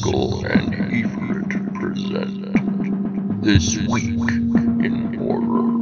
Sickle and Efrit present This Week in Horror.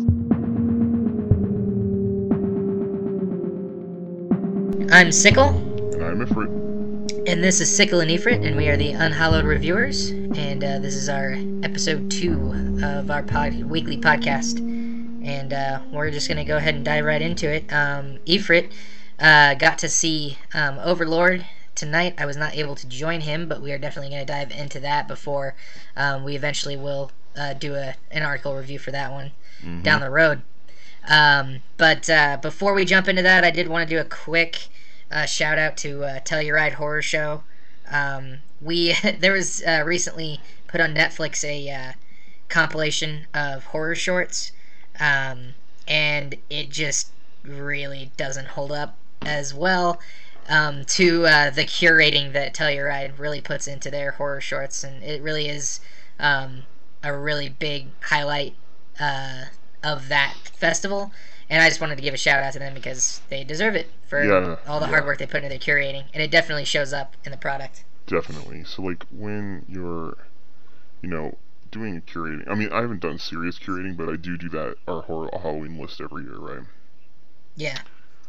I'm Sickle, And I'm Ifrit. and this is Sickle and Efrit, and we are the Unhallowed Reviewers, and this is our episode 2 of our weekly podcast, and we're just going to go ahead and dive right into it. Efrit got to see Overlord tonight. I was not able to join him, but we are definitely going to dive into that before we eventually will do an article review for that one down the road. But before we jump into that, I did want to do a quick shout out to Telluride Horror Show. There was recently put on Netflix a compilation of horror shorts, and it just really doesn't hold up as well to the curating that Telluride really puts into their horror shorts, and it really is a really big highlight of that festival. And I just wanted to give a shout out to them because they deserve it for all the hard work they put into their curating, and it definitely shows up in the product. Definitely. So, like, when you're, doing curating, I mean, I haven't done serious curating, but I do that, our horror Halloween list every year, right? Yeah.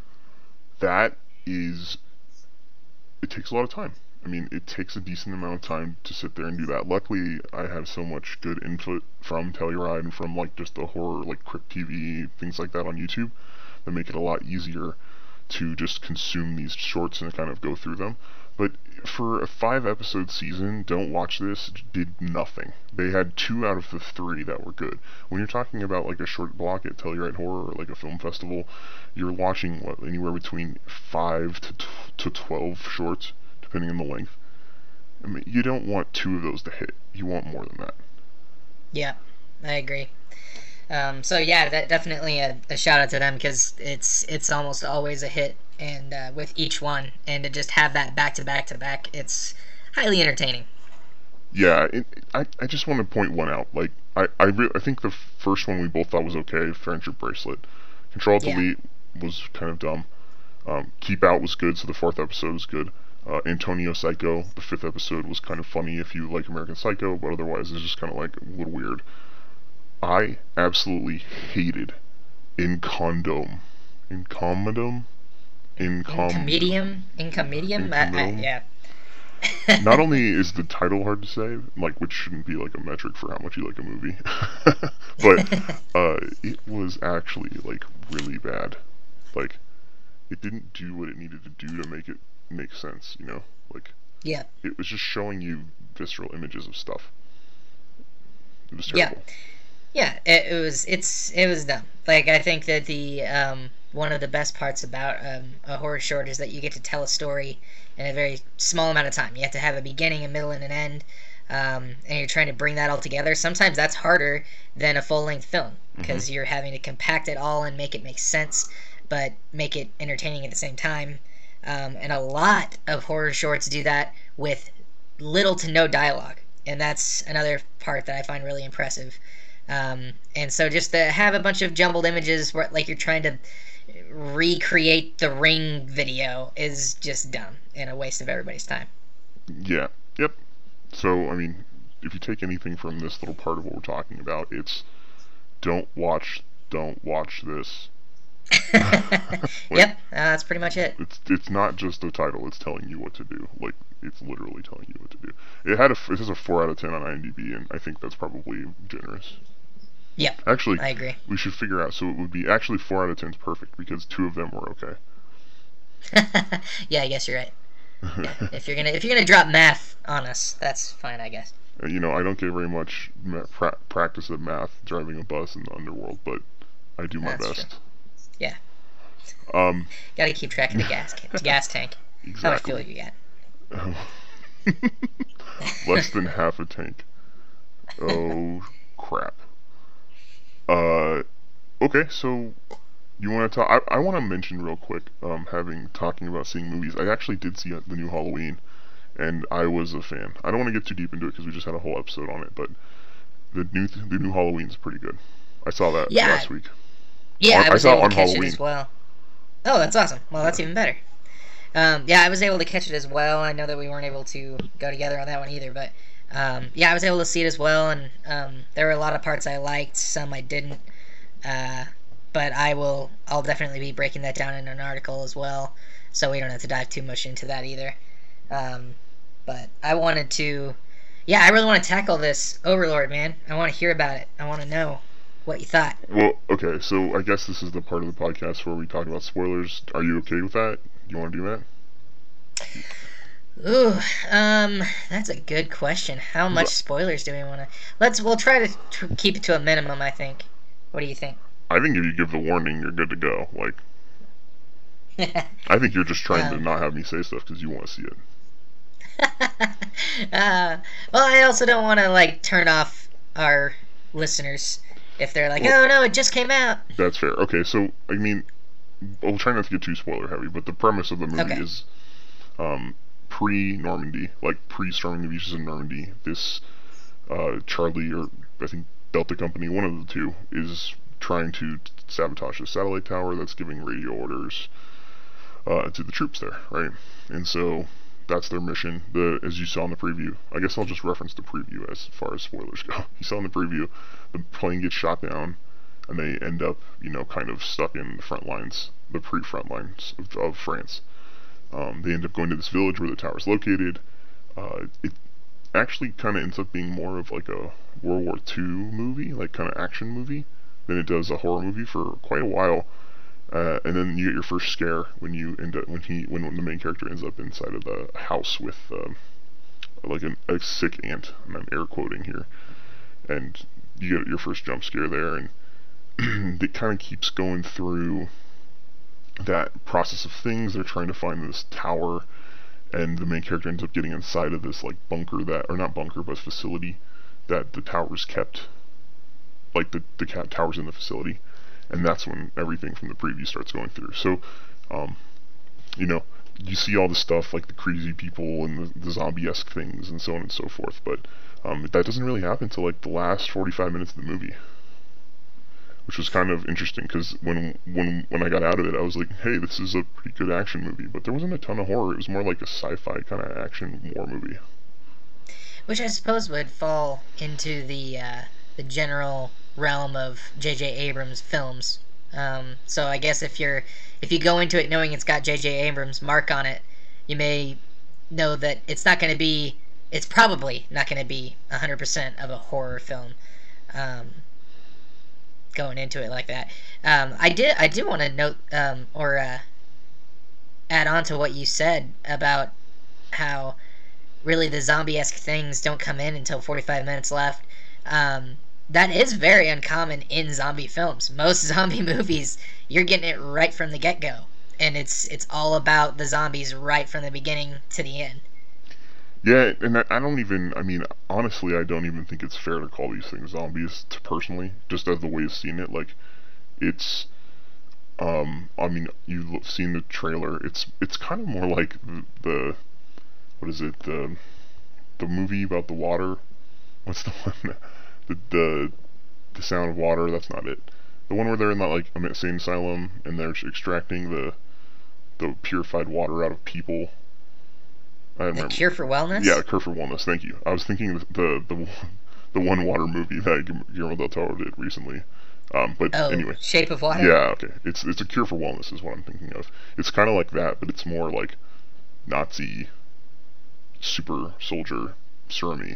It takes a lot of time. I mean, it takes a decent amount of time to sit there and do that. Luckily, I have so much good input from Telluride and from, like, just the horror, like, Crypt TV, things like that on YouTube, that make it a lot easier to just consume these shorts and kind of go through them. But for a 5-episode season, Don't Watch This did nothing. They had 2 out of the 3 that were good. When you're talking about, like, a short block at Telluride Horror or, like, a film festival, you're watching, anywhere between 5 to 12 shorts, depending on the length. I mean, you don't want 2 of those to hit. You want more than that. Yeah, I agree. So yeah, that definitely a shout out to them, because it's almost always a hit, and with each one, and to just have that back to back, it's highly entertaining. Yeah, I just want to point one out. Like, I think the first one we both thought was okay, Friendship Bracelet. Control Delete was kind of dumb. Keep Out was good, so the 4th episode was good. Antonio Psycho, the 5th episode, was kind of funny if you like American Psycho, but otherwise it's just kind of like a little weird. I absolutely hated Incomedium. Yeah. Not only is the title hard to say, like, which shouldn't be like a metric for how much you like a movie, but it was actually, like, really bad. Like, it didn't do what it needed to do to make it make sense, Like, yeah, it was just showing you visceral images of stuff. It was terrible. Yeah, it was dumb. Like, I think that the one of the best parts about a horror short is that you get to tell a story in a very small amount of time. You have to have a beginning, a middle, and an end, and you're trying to bring that all together. Sometimes that's harder than a full-length film, because you're having to compact it all and make it make sense, but make it entertaining at the same time. And a lot of horror shorts do that with little to no dialogue, and that's another part that I find really impressive. And so just to have a bunch of jumbled images where, like, you're trying to recreate the Ring video is just dumb and a waste of everybody's time. Yeah. Yep. So, I mean, if you take anything from this little part of what we're talking about, it's don't watch this. Yep, that's pretty much it. It's not just a title, it's telling you what to do. Like, it's literally telling you what to do. It has a 4 out of 10 on IMDb, and I think that's probably generous. Yeah, actually, I agree. We should figure out, so it would be actually 4 out of 10 is perfect, because 2 of them were okay. Yeah, I guess you're right. Yeah. If you're gonna drop math on us, that's fine, I guess. I don't get very much practice at math driving a bus in the underworld, but I do my best. True. Yeah. Gotta keep track of the gas tank. Exactly. How much fuel you got? Less than half a tank. Oh, crap. Okay, so you want to talk? I want to mention real quick, talking about seeing movies. I actually did see the new Halloween, and I was a fan. I don't want to get too deep into it because we just had a whole episode on it, but the new Halloween is pretty good. I saw that last week. Yeah, I was able to catch it as well. Oh, that's awesome. Well, that's even better. Yeah, I was able to catch it as well. I know that we weren't able to go together on that one either, but yeah, I was able to see it as well, and there were a lot of parts I liked, some I didn't. Uh, but I'll definitely be breaking that down in an article as well, so we don't have to dive too much into that either. But I wanted to, yeah, I really want to tackle this Overlord, man. I want to hear about it. I want to know what you thought. Well, okay, so I guess this is the part of the podcast where we talk about spoilers. Are you okay with that? Do you want to do that? Ooh, that's a good question. How much spoilers do we want to? We'll try to keep it to a minimum, I think. What do you think? I think if you give the warning, you're good to go. Like, I think you're just trying to not have me say stuff because you want to see it. Well, I also don't want to, like, turn off our listeners if they're like, oh no, it just came out. That's fair. Okay, so, I mean, we'll try not to get too spoiler heavy, but the premise of the movie is pre-Normandy, like pre-storming the beaches of Normandy. This Charlie, or I think Delta Company, one of the two, is trying to sabotage the satellite tower that's giving radio orders to the troops there, right? And so that's their mission. As you saw in the preview, I guess I'll just reference the preview as far as spoilers go. You saw in the preview, the plane gets shot down, and they end up, kind of stuck in the front lines, the pre-front lines of France. They end up going to this village where the tower's located. It actually kind of ends up being more of like a World War II movie, like kind of action movie, than it does a horror movie for quite a while. And then you get your first scare when the main character ends up inside of the house with like a sick ant, and I'm air quoting here, and you get your first jump scare there, and it kind of keeps going through that process of things. They're trying to find this tower, and the main character ends up getting inside of this like bunker or not bunker, but facility that the tower's kept, like the tower's in the facility. And that's when everything from the preview starts going through. So, you see all the stuff like the crazy people and the zombie-esque things and so on and so forth. But that doesn't really happen until like the last 45 minutes of the movie, which was kind of interesting because when I got out of it, I was like, hey, this is a pretty good action movie. But there wasn't a ton of horror. It was more like a sci-fi kind of action war movie. Which I suppose would fall into the general realm of J.J. Abrams films. So I guess if you go into it knowing it's got J.J. Abrams' mark on it, you may know that it's probably not going to be 100% of a horror film. Going into it like that. I do want to note or add on to what you said about how really the zombie-esque things don't come in until 45 minutes left. That is very uncommon in zombie films. Most zombie movies, you're getting it right from the get-go, and it's all about the zombies right from the beginning to the end. Yeah, and honestly, I don't even think it's fair to call these things zombies, personally, just as the way I've seen it. Like, it's, you've seen the trailer, it's kind of more like what is it, the movie about the water, what's the one, the Sound of Water, that's not it. The one where they're in that, like, insane asylum, and they're extracting the purified water out of people. The Cure for Wellness? Yeah, Cure for Wellness, thank you. I was thinking the one water movie that Guillermo del Toro did recently. But anyway. Shape of Water? Yeah, okay. It's a Cure for Wellness is what I'm thinking of. It's kind of like that, but it's more like Nazi super soldier serum-y.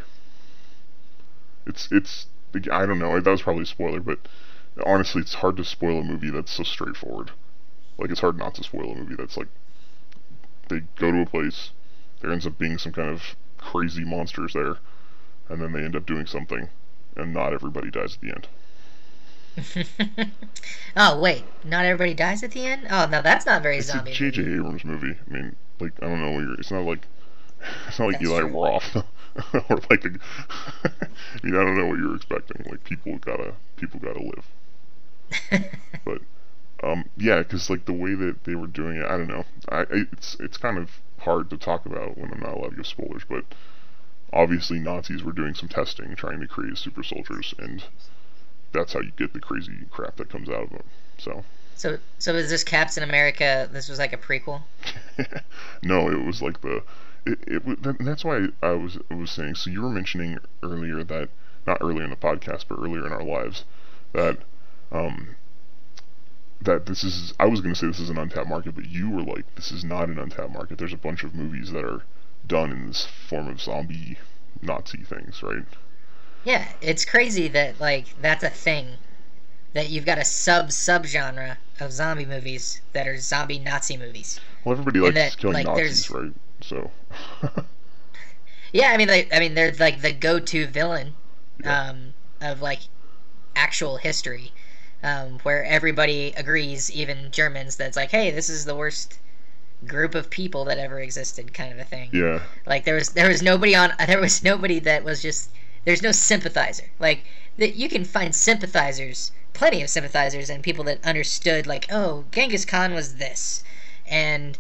It's I don't know, that was probably a spoiler, but honestly, it's hard to spoil a movie that's so straightforward. Like, it's hard not to spoil a movie that's like, they go to a place, there ends up being some kind of crazy monsters there, and then they end up doing something, and not everybody dies at the end. Oh, wait, not everybody dies at the end? Oh, no, that's not very zombie. It's a J.J. Abrams movie. I mean, like, I don't know, it's not like Eli Roth, or like, I don't know what you're expecting. Like, people gotta live. But, yeah, because, like, the way that they were doing it, I don't know. It's kind of hard to talk about when I'm not allowed to give spoilers, but obviously Nazis were doing some testing, trying to create super soldiers, and that's how you get the crazy crap that comes out of them. So is this Captain America, this was like a prequel? No, it was like and that's why I was saying. So you were mentioning earlier that, not earlier in the podcast, but earlier in our lives, that um that this is, I was going to say this is an untapped market, but you were like, this is not an untapped market. There's a bunch of movies that are done in this form of zombie Nazi things, right? Yeah, it's crazy that, like, that's a thing. That you've got a subgenre of zombie movies that are zombie Nazi movies. Well, everybody And likes that, killing like, Nazis, right? So. Yeah, I mean, they're like the go-to villain, Yeah. of like actual history, where everybody agrees, even Germans, that it's like, hey, this is the worst group of people that ever existed, kind of a thing. Yeah. Like there was nobody that was just, there's no sympathizer. Like that you can find sympathizers, plenty of sympathizers, and people that understood, like, oh, Genghis Khan was this, and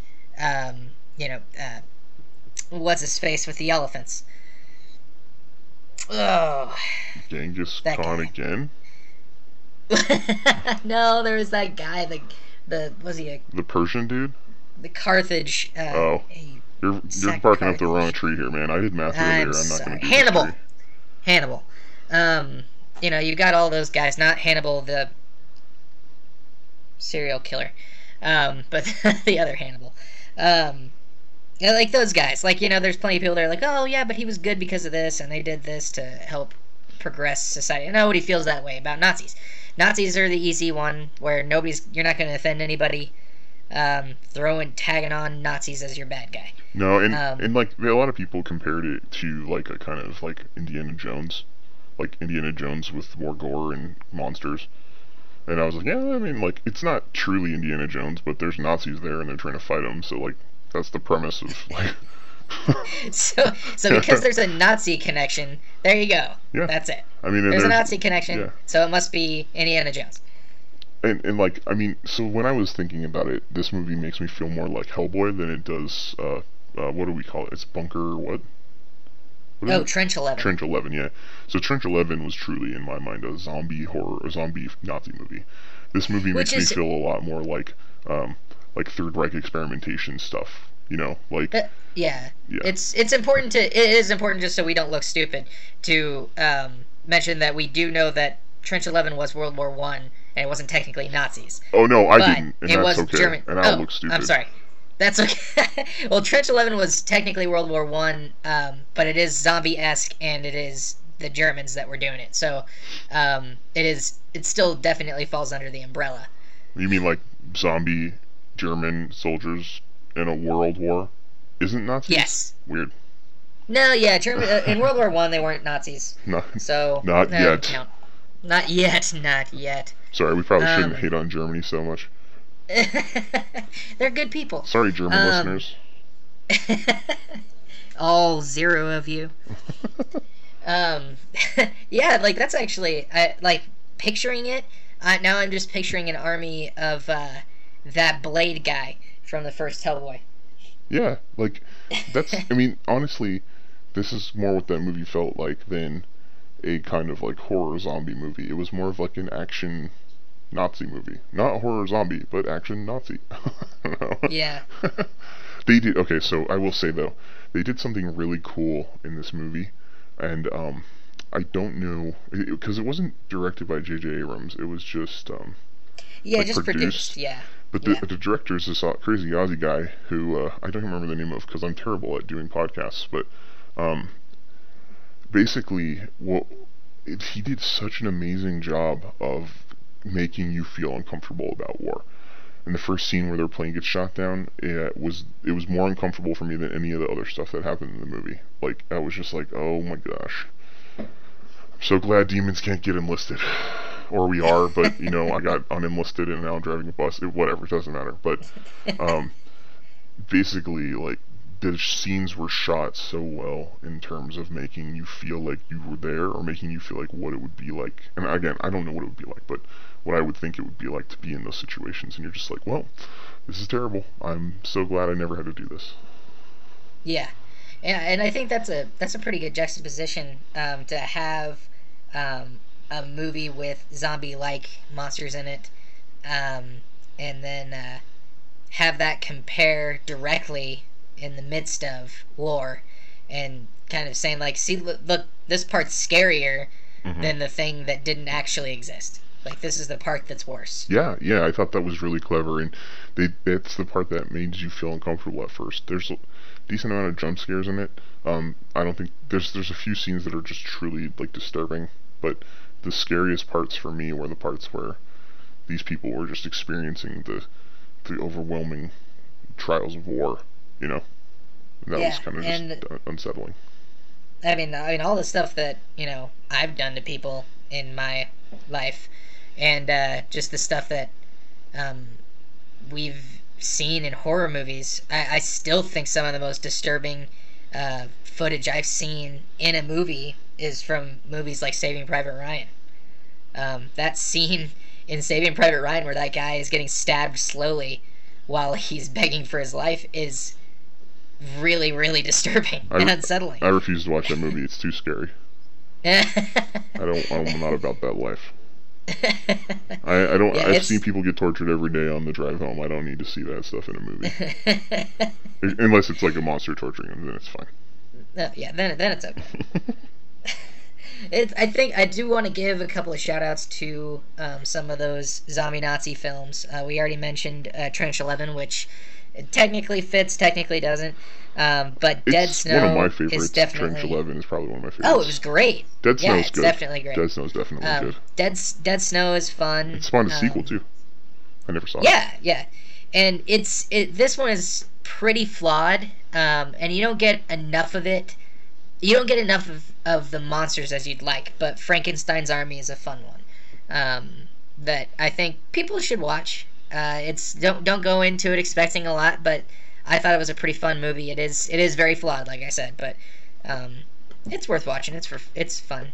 what's his face with the elephants? Oh, Genghis that Khan guy. again? No, there was that guy, the was he The Persian dude? the Carthage? Oh. You're Sack barking up the Carthage. wrong tree here, man. I did math earlier. I'm I'm not sorry. going to do Hannibal. this tree. Hannibal. You got all those guys, not Hannibal the serial killer, but the other Hannibal. Like those guys. Like, there's plenty of people that are like, oh yeah, but he was good because of this, and they did this to help progress society. And nobody feels that way about Nazis. Nazis are the easy one, where you're not going to offend anybody. Tagging on Nazis as your bad guy. No, and like a lot of people compared it to like a kind of like Indiana Jones with more gore and monsters. And I was like, yeah, I mean, like, it's not truly Indiana Jones, but there's Nazis there and they're trying to fight them, so like that's the premise of like. so because there's a Nazi connection, there you go. Yeah. That's it. I mean, There's a Nazi connection, yeah. so it must be Indiana Jones. And like, I mean, so when I was thinking about it, this movie makes me feel more like Hellboy than it does, what do we call it? It's Bunker, what? What is it? Trench 11. Trench 11, yeah. So Trench 11 was truly, in my mind, a zombie Nazi movie. This movie Which makes is- me feel a lot more like Third Reich experimentation stuff, like, Yeah. Yeah. It is important, just so we don't look stupid, to mention that we do know that Trench 11 was World War One, and it wasn't technically Nazis. oh no, I But didn't, and it that's was okay, German. and I'll look stupid. I'm sorry. That's okay. Well, Trench 11 was technically World War One, but it is zombie-esque, and it is the Germans that were doing it. So, it still definitely falls under the umbrella. You mean like zombie German soldiers in a world war isn't Nazis? Yes. Weird. No, yeah, German in World War One they weren't Nazis. Not, So Not no, yet. no. Not yet. Not yet. sorry, we probably shouldn't Um, hate on Germany so much. They're good people. Sorry, German listeners. All 0 of you. Yeah, like that's actually, like picturing it. Now I'm just picturing an army of that Blade guy from the first Hellboy. Yeah, like, that's, I mean, honestly, this is more what that movie felt like than a kind of, like, horror zombie movie. It was more of, like, an action Nazi movie. Not horror zombie, but action Nazi. I don't know. Yeah. They did, okay, so I will say, though, they did something really cool in this movie, and, I don't know, because it wasn't directed by J.J. Abrams, it was just, Yeah, like, just produced. produced. Yeah. But Yeah. the director is this crazy Aussie guy who I don't remember the name of because I'm terrible at doing podcasts. But basically, he did such an amazing job of making you feel uncomfortable about war. And the first scene where their plane gets shot down, it was more uncomfortable for me than any of the other stuff that happened in the movie. Like, I was just like, oh my gosh, I'm so glad demons can't get enlisted. Or we are, but, I got unenlisted and now I'm driving a bus. Whatever, it doesn't matter. But, basically, like, the scenes were shot so well in terms of making you feel like you were there, or making you feel like what it would be like. And again, I don't know what it would be like, but what I would think it would be like to be in those situations. And you're just like, well, this is terrible. I'm so glad I never had to do this. Yeah. And I think that's a pretty good juxtaposition, to have a movie with zombie-like monsters in it, and then have that compare directly in the midst of war, and kind of saying like, see, look, this part's scarier than the thing that didn't actually exist. Like, this is the part that's worse. Yeah, I thought that was really clever, and that's the part that made you feel uncomfortable at first. There's a decent amount of jump scares in it. I don't think there's a few scenes that are just truly like disturbing, but the scariest parts for me were the parts where these people were just experiencing the overwhelming trials of war. You know, and that was kind of just unsettling. I mean, all the stuff that I've done to people in my life, and just the stuff that we've seen in horror movies. I still think some of the most disturbing footage I've seen in a movie is from movies like Saving Private Ryan. That scene in Saving Private Ryan where that guy is getting stabbed slowly while he's begging for his life is really, really disturbing and unsettling. I refuse to watch that movie. It's too scary. I'm not about that life. I don't. Yeah, I've seen people get tortured every day on the drive home. I don't need to see that stuff in a movie. Unless it's like a monster torturing them, then it's fine. Yeah, then it's okay. I think I do want to give a couple of shout outs to some of those zombie Nazi films. We already mentioned Trench 11, which technically fits, technically doesn't. But Dead Snow one of my favorites. Is definitely... Trench 11 is probably one of my favorites. Oh, it was great. Dead Snow is good. Definitely great. Dead Snow is definitely good. Dead Snow is fun. It spawned a sequel too. I never saw it. Yeah. And this one is pretty flawed, and you don't get enough of it. You don't get enough of the monsters as you'd like, but Frankenstein's Army is a fun one that I think people should watch. Don't go into it expecting a lot, but I thought it was a pretty fun movie. It is very flawed, like I said, but it's worth watching. It's fun.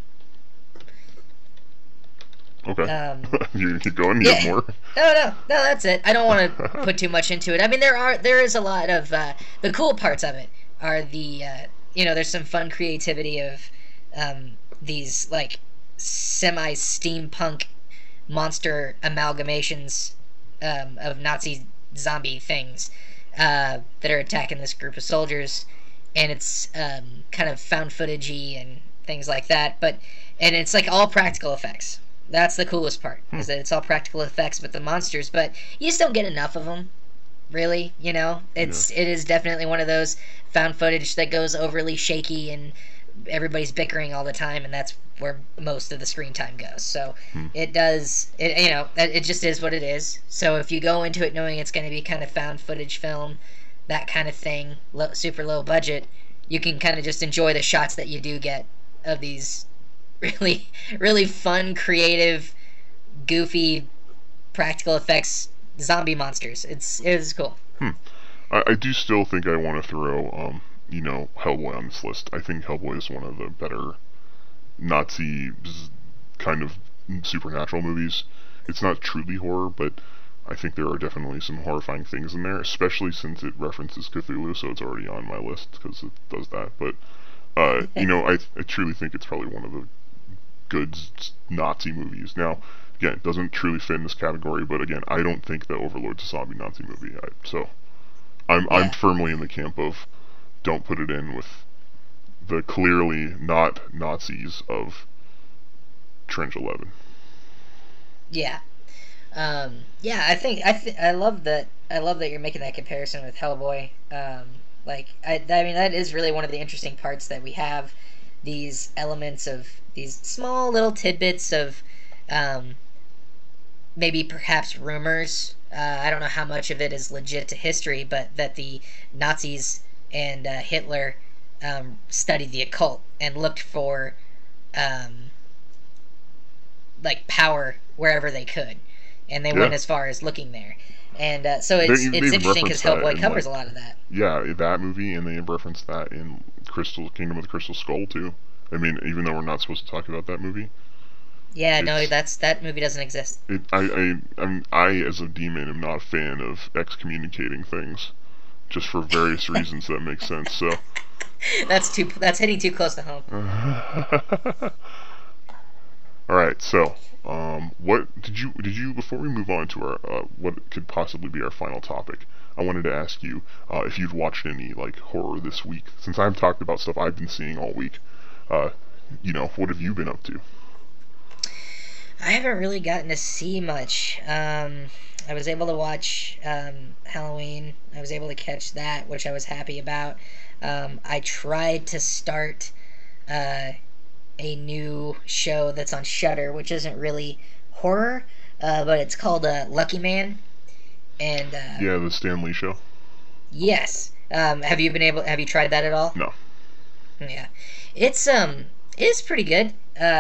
Okay. You keep going. You have more? No, that's it. I don't want to put too much into it. I mean, there is a lot of the cool parts of it are the there's some fun creativity of these like semi-steampunk monster amalgamations of Nazi zombie things that are attacking this group of soldiers, and it's kind of found footagey and things like that. And it's like all practical effects. That's the coolest part, is that it's all practical effects with the monsters, but you just don't get enough of them, really. It is definitely one of those found footage that goes overly shaky and everybody's bickering all the time, and that's where most of the screen time goes. So it just is what it is. So if you go into it knowing it's going to be kind of found footage film, that kind of thing, super low budget, you can kind of just enjoy the shots that you do get of these really, really fun, creative, goofy, practical effects zombie monsters. It is cool. I do still think I want to throw Hellboy on this list. I think Hellboy is one of the better Nazi kind of supernatural movies. It's not truly horror, but I think there are definitely some horrifying things in there, especially since it references Cthulhu, so it's already on my list because it does that. But I truly think it's probably one of the good Nazi movies. Now, again, it doesn't truly fit in this category, but again, I don't think that Overlord's a zombie Nazi movie. I'm firmly in the camp of don't put it in with the clearly not Nazis of Trench 11. Yeah. I love that you're making that comparison with Hellboy. I mean, that is really one of the interesting parts, that we have these elements of these small little tidbits of maybe perhaps rumors. I don't know how much of it is legit to history, but that the Nazis and Hitler studied the occult and looked for power wherever they could, and they went as far as looking there. And so it's interesting because Hellboy covers a lot of that. Yeah, that movie, and they reference that in Kingdom of the Crystal Skull too. I mean, even though we're not supposed to talk about that movie. Yeah, no, that movie doesn't exist. I as a demon am not a fan of excommunicating things, just for various reasons that make sense. So that's hitting too close to home. All right, so what did you before we move on to our what could possibly be our final topic? I wanted to ask you if you'd watched any like horror this week. Since I've talked about stuff I've been seeing all week, what have you been up to? I haven't really gotten to see much. I was able to watch Halloween. I was able to catch that, which I was happy about. I tried to start a new show that's on Shudder, which isn't really horror, but it's called Lucky Man. And yeah, the Stan Lee show. Yes. Have you tried that at all? No. Yeah. It's pretty good.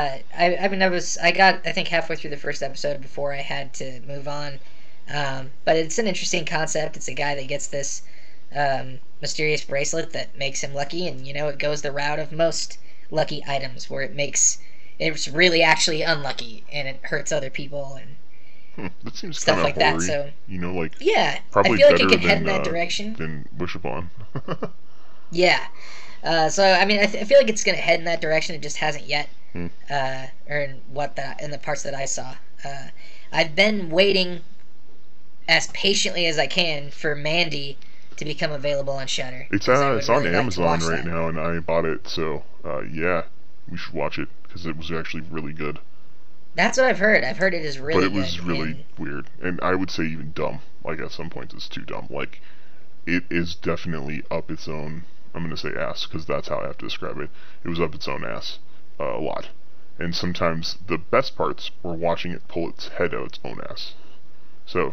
I got, I think, halfway through the first episode before I had to move on. But it's an interesting concept. It's a guy that gets this mysterious bracelet that makes him lucky, and it goes the route of most lucky items, where it's really actually unlucky and it hurts other people and that seems stuff kind of like that. horror-y. So yeah, I probably feel like it better can head in than, that direction. Than Wish Upon. Yeah. So I mean, I feel like it's gonna head in that direction. It just hasn't yet. Or in the parts that I saw. I've been waiting as patiently as I can for Mandy to become available on Shudder. It's on Amazon right now, and I bought it. So yeah, we should watch it because it was actually really good. That's what I've heard. I've heard it is really good. But it was really weird, and I would say even dumb. Like at some points, it's too dumb. Like it is definitely up its own. I'm gonna say ass because that's how I have to describe it. It was up its own ass a lot, and sometimes the best parts were watching it pull its head out its own ass. So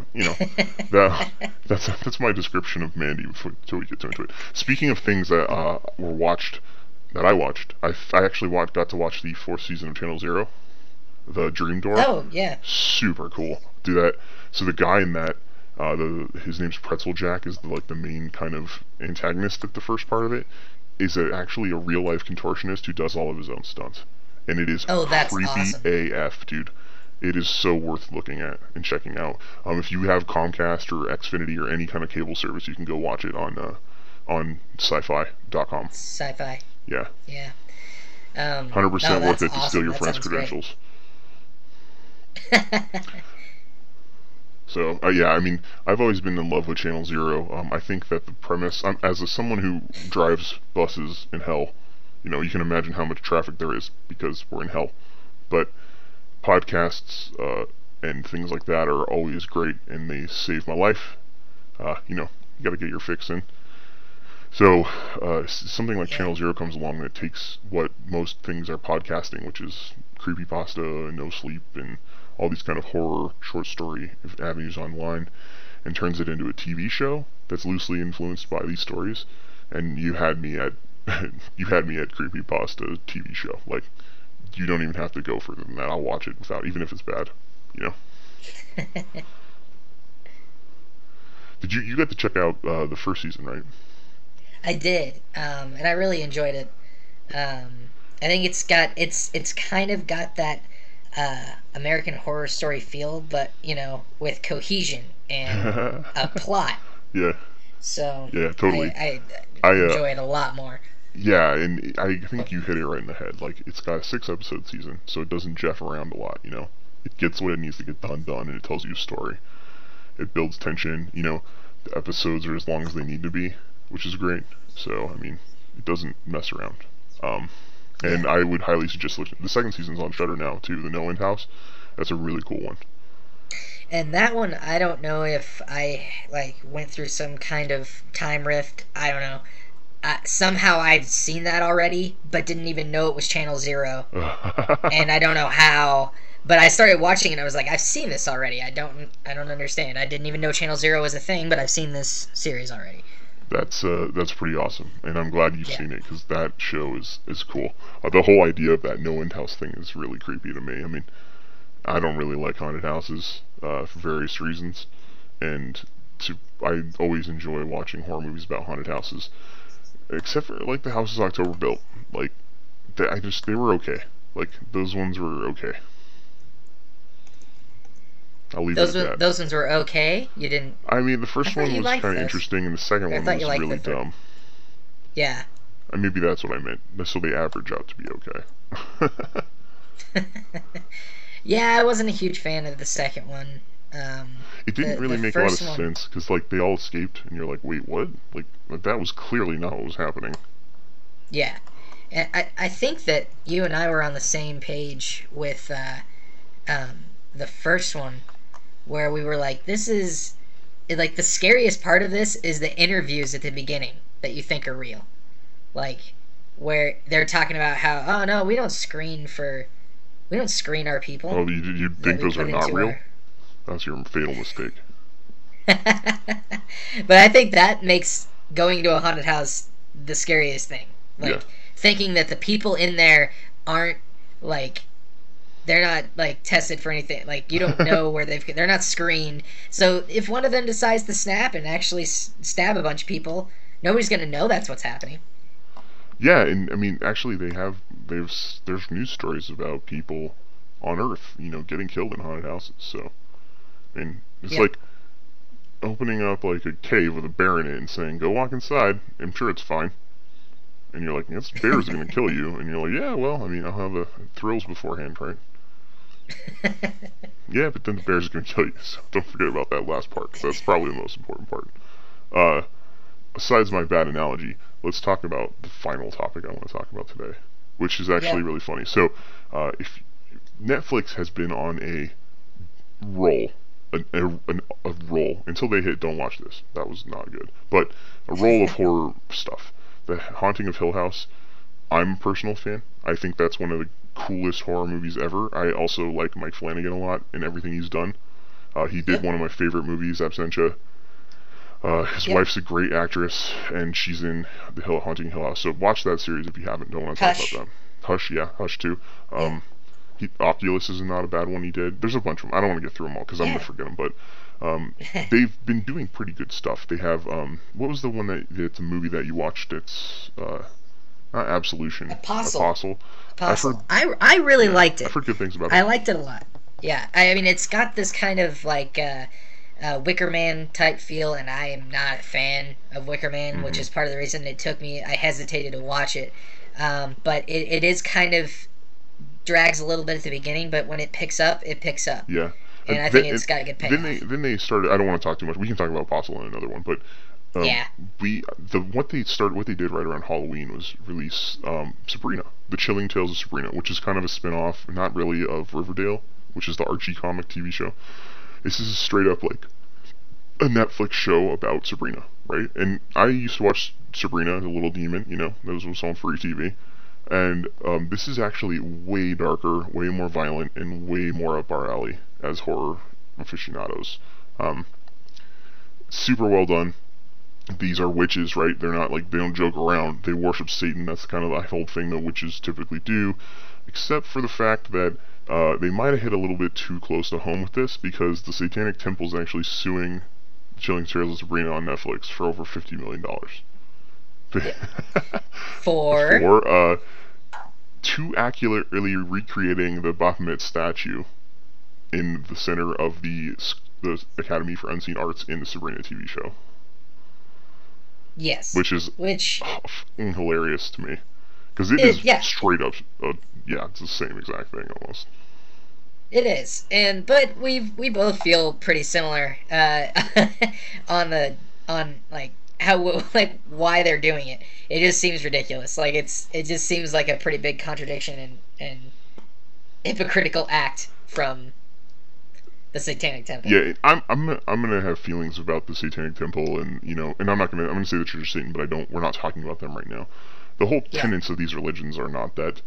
that's my description of Mandy until we get into it. Speaking of things that I watched, I actually got to watch the 4th season of Channel Zero, the Dream Door. Oh yeah, super cool. Do that. So the guy in that, his name's Pretzel Jack, is the main kind of antagonist at the first part of it. Is actually a real life contortionist who does all of his own stunts, and it is creepy awesome. AF, dude. It is so worth looking at and checking out. If you have Comcast or Xfinity or any kind of cable service, you can go watch it on sci-fi.com. Sci-fi. Yeah. Yeah. 100% worth it to steal your That friend's sounds credentials. So, yeah, I mean, I've always been in love with Channel Zero. I think that the premise, as someone who drives buses in hell, you can imagine how much traffic there is because we're in hell. But podcasts and things like that are always great, and they save my life. You gotta get your fix in. So, something like Channel Zero comes along that takes what most things are podcasting, which is creepypasta and No Sleep and all these kind of horror short story avenues online, and turns it into a TV show that's loosely influenced by these stories. And you had me at creepypasta TV show. Like, you don't even have to go further than that. I'll watch it without, even if it's bad. Did you got to check out the first season, right? I did, and I really enjoyed it. I think it's kind of got that American Horror Story feel, but with cohesion and a plot. Yeah. So yeah, totally. I enjoy it a lot more. Yeah, and I think you hit it right in the head. Like, it's got a 6-episode season, so it doesn't jeff around a lot. It gets what it needs to get done, and it tells you a story. It builds tension. The episodes are as long as they need to be, which is great. So, I mean, it doesn't mess around. And I would highly suggest looking. The second season's on Shudder now too. The No End House. That's a really cool one. And that one, I don't know if I went through some kind of time rift. I don't know. Somehow I've seen that already, but didn't even know it was Channel Zero. And I don't know how. But I started watching it and I was like, I've seen this already. I don't understand. I didn't even know Channel Zero was a thing, but I've seen this series already. That's pretty awesome, and I'm glad you've seen it, because that show is cool. The whole idea of that No End House thing is really creepy to me. I mean, I don't really like haunted houses for various reasons, and I always enjoy watching horror movies about haunted houses, except for the houses October built. Like, they were okay. Like, those ones were okay. I'll leave it at that. Those ones were okay? You didn't... I mean, the first one was kind of interesting, and the second one was really dumb. Yeah. And maybe that's what I meant. So they average out to be okay. Yeah, I wasn't a huge fan of the second one. It didn't really the make a lot of first one, sense, because, like, they all escaped, and you're like, wait, what? Like, that was clearly not what was happening. yeah. And I think that you and I were on the same page with the first one, where we were like, this is, like, the scariest part of this is the interviews at the beginning that you think are real. Like, where they're talking about how, oh no, we don't screen our people. Oh, you think those are not real? That's your fatal mistake. But I think that makes going to a haunted house the scariest thing. Like, Yeah. thinking that the people in there aren't, like, they're not, like, tested for anything. Like, you don't know where they're not screened. So if one of them decides to snap and actually stab a bunch of people, nobody's gonna know that's what's happening. Yeah, and I mean, actually, there's news stories about people on Earth, getting killed in haunted houses. So, I mean, it's Yeah. like opening up like a cave with a bear in it and saying, "Go walk inside. I'm sure it's fine." And you're like, "This bear's gonna kill you," and you're like, "Yeah, well, I mean, I'll have the thrills beforehand, right?" Yeah, but then the bear's gonna kill you. So don't forget about that last part, 'cause that's probably the most important part. Besides my bad analogy, let's talk about the final topic I want to talk about today, which is actually really funny. So, if Netflix has been on a roll, a roll until they hit "Don't watch this." That was not good, but a roll of horror stuff. The Haunting of Hill House. I'm a personal fan. I think that's one of the coolest horror movies ever. I also like Mike Flanagan a lot and everything he's done. He did one of my favorite movies, Absentia. His wife's a great actress, and she's in the Haunting Hill House. So watch that series if you haven't. Don't want to talk about them. Hush, yeah, Hush too. Oculus is not a bad one he did. There's a bunch of them. I don't want to get through them all because I'm going to forget them, but they've been doing pretty good stuff. They have, what was the one it's a movie that you watched? It's, not Absolution. Apostle. I really liked it. I've heard good things about it. I liked it a lot. Yeah, I mean, it's got this kind of, like, Wicker Man type feel, and I am not a fan of Wicker Man, which is part of the reason I hesitated to watch it. But it is kind of drags a little bit at the beginning, but when it picks up, it picks up. Yeah. And I think it's got a good payoff. Then they started. I don't want to talk too much. We can talk about Apostle in another one, but what they did right around Halloween was release Sabrina, The Chilling Tales of Sabrina, which is kind of a spin-off, not really, of Riverdale, which is the Archie comic TV show. This is straight up like a Netflix show about Sabrina, right? And I used to watch Sabrina, the Little Demon, that was on free TV. And this is actually way darker, way more violent, and way more up our alley as horror aficionados. Super well done. These are witches, right? They're not like, they don't joke around. They worship Satan. That's kind of the whole thing that witches typically do, except for the fact that they might have hit a little bit too close to home with this, because the Satanic Temple is actually suing Chilling Tales of Sabrina on Netflix for over $50 million. For too accurately recreating the Baphomet statue in the center of the Academy for Unseen Arts in the Sabrina TV show. Yes. Which is hilarious to me. Because it is straight up, it's the same exact thing almost. It is, but we both feel pretty similar on why they're doing it. It just seems ridiculous. Like it just seems like a pretty big contradiction and hypocritical act from the Satanic Temple. Yeah, I'm gonna have feelings about the Satanic Temple, and and I'm gonna say the Church of Satan, but we're not talking about them right now. The whole tenets of these religions are not that,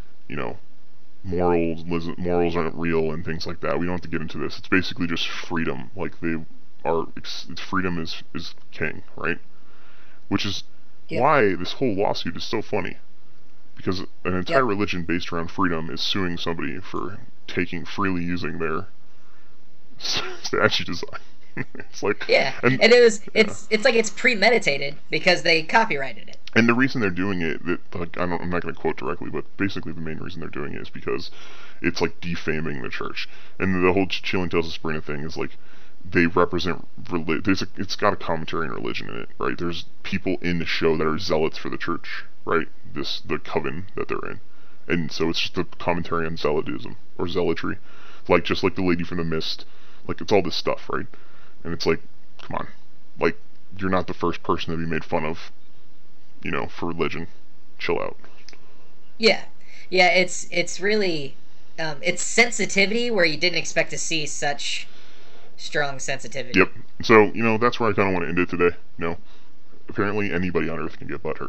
morals aren't real and things like that. We don't have to get into this. It's basically just freedom. Like freedom is king, right? Which is why this whole lawsuit is so funny. Because an entire religion based around freedom is suing somebody for freely using their statue design. It's like and it's like it's premeditated because they copyrighted it. And the reason they're doing it, I'm not going to quote directly, but basically the main reason they're doing it is because it's like defaming the church. And the whole Chilling Tales of Sabrina thing is like, they represent it's got a commentary on religion in it, right? There's people in the show that are zealots for the church, right? The coven that they're in. And so it's just a commentary on zealotism or zealotry. Just like the lady from The Mist, Like, it's all this stuff, right? And it's like, come on. Like, you're not the first person to be made fun of, you know, for religion. Chill out. Yeah, yeah. It's really it's sensitivity where you didn't expect to see such strong sensitivity. Yep. So, you know, that's where I kind of want to end it today. You know, apparently anybody on Earth can get butthurt.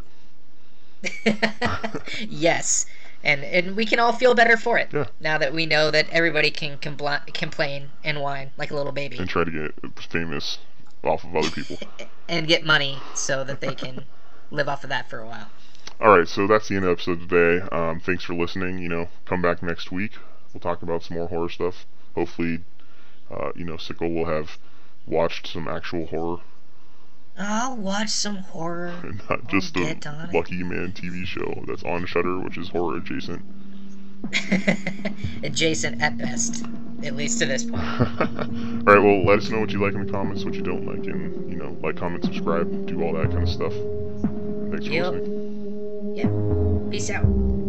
Yes, and we can all feel better for it. Yeah. Now that we know that everybody can complain and whine like a little baby. And try to get famous off of other people. And get money so that they can live off of that for a while. Alright, so that's the end of the episode today. Thanks for listening. You know, come back next week. We'll talk about some more horror stuff. Hopefully, you know, Sickle will have watched some actual horror. I'll watch some horror. And not just a Lucky Man TV show that's on Shudder, which is horror adjacent. Adjacent at best, at least to this point. Alright, well, let us know what you like in the comments, what you don't like, and, you know, like, comment, subscribe, do all that kind of stuff. Thanks for listening. Yep. Peace out.